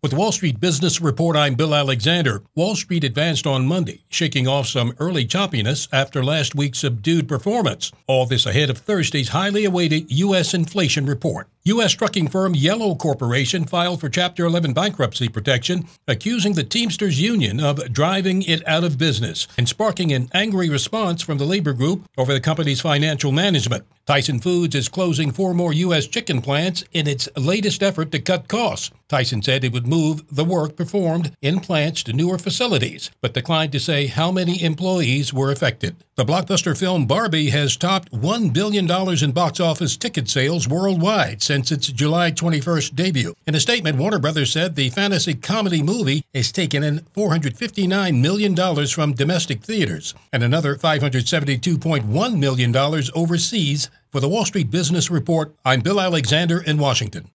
With the Wall Street Business Report, I'm Bill Alexander. Wall Street advanced on Monday, shaking off some early choppiness after last week's subdued performance. All this ahead of Thursday's highly awaited U.S. inflation report. U.S. trucking firm Yellow Corporation filed for Chapter 11 bankruptcy protection, accusing the Teamsters Union of driving it out of business and sparking an angry response from the labor group over the company's financial management. Tyson Foods is closing 4 more U.S. chicken plants in its latest effort to cut costs. Tyson said it would move the work performed in plants to newer facilities, but declined to say how many employees were affected. The blockbuster film Barbie has topped $1 billion in box office ticket sales worldwide since its July 21st debut. In a statement, Warner Brothers said the fantasy comedy movie has taken in $459 million from domestic theaters and another $572.1 million overseas. For the Wall Street Business Report, I'm Bill Alexander in Washington.